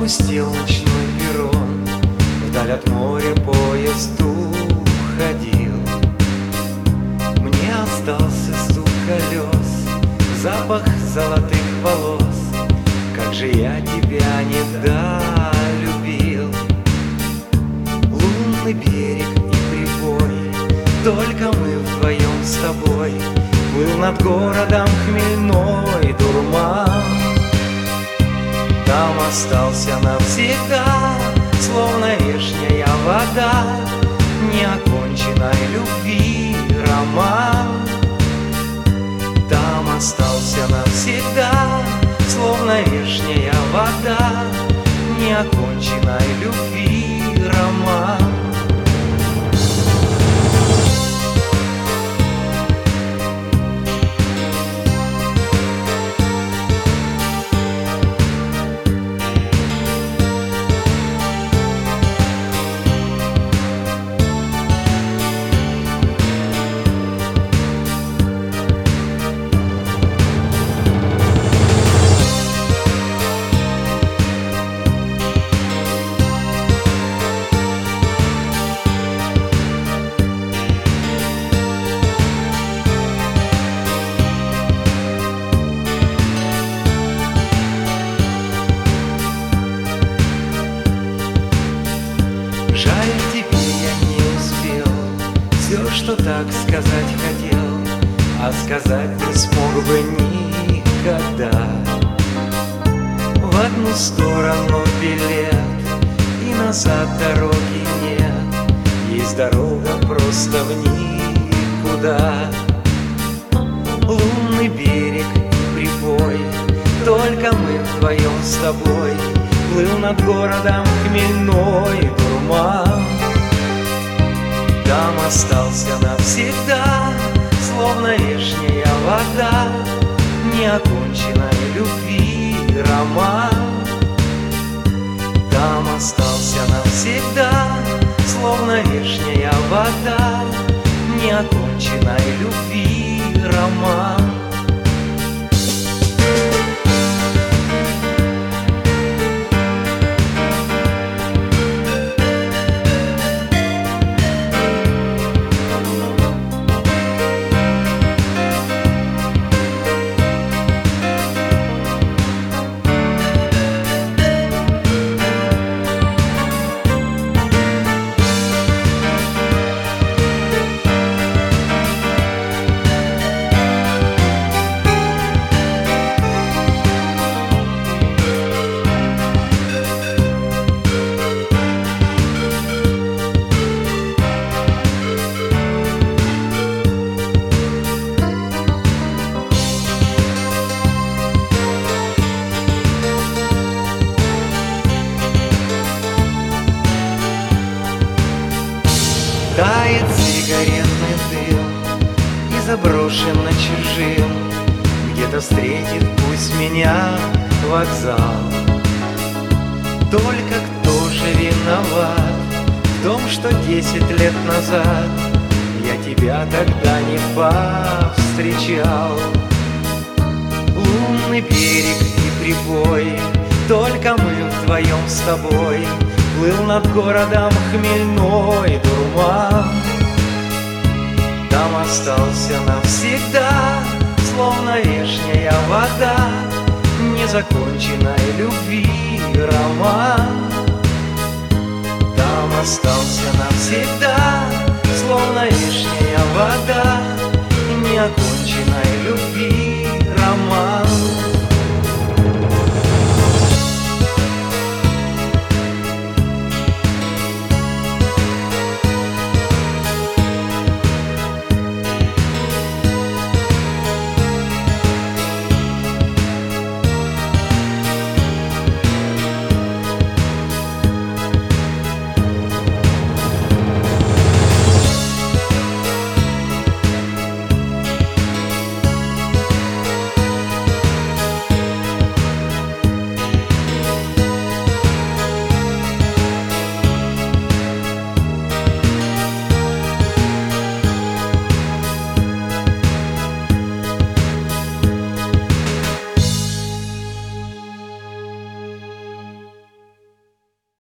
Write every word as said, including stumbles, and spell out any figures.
Опустел ночной перрон, вдаль от моря поезд уходил. Мне остался стук колес, запах золотых волос. Как же я тебя недолюбил. Лунный берег и прибой, только мы вдвоем с тобой. Плыл над городом хмельной дурман. Там остался навсегда, словно вешняя вода, неоконченной любви роман. Там остался навсегда, словно вешняя вода, неоконченной любви роман. Жаль, тебе я не успел все, что так сказать хотел, а сказать не смог бы никогда. В одну сторону билет, и назад дороги нет. Есть дорога просто в никуда. Лунный берег и прибой, только мы вдвоем с тобой. Плыл над городом хмельной дурман. Там остался навсегда, словно вешняя вода, неоконченной любви роман. Там остался навсегда, словно вешняя вода, неоконченной любви роман. Тает сигаретный дым и заброшен на чужим. Где-то встретит пусть меня вокзал. Только кто же виноват в том, что десять лет назад я тебя тогда не повстречал? Лунный берег и прибой, только мы вдвоем с тобой. Плыл над городом хмельной дурман. Там остался навсегда, словно вешняя вода, незаконченной любви роман. Там остался навсегда, словно вешняя вода, неоконченной